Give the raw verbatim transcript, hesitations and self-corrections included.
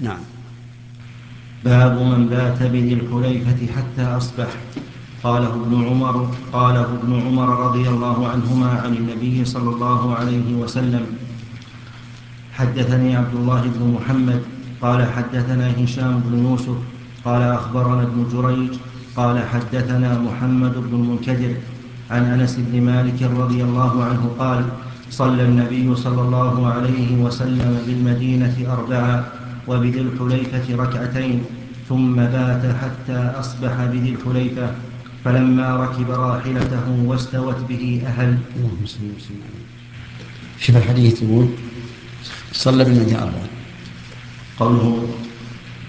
نعم. باب من بات بذي الحليفة حتى أصبح. قاله ابن عمر قاله ابن عمر رضي الله عنهما عن النبي صلى الله عليه وسلم. حدثني عبد الله بن محمد قال حدثنا هشام بن يوسف قال أخبرنا ابن جريج قال حدثنا محمد بن المنكدر عن أنس بن مالك رضي الله عنه قال صلى النبي صلى الله عليه وسلم بالمدينة أربعا وبذي الحليفة ركعتين ثم بات حتى أصبح بذي الحليفة، فلما ركب راحلته واستوت به أهل. شوف الحديث يقول صلى بالمدينة أربعا. قوله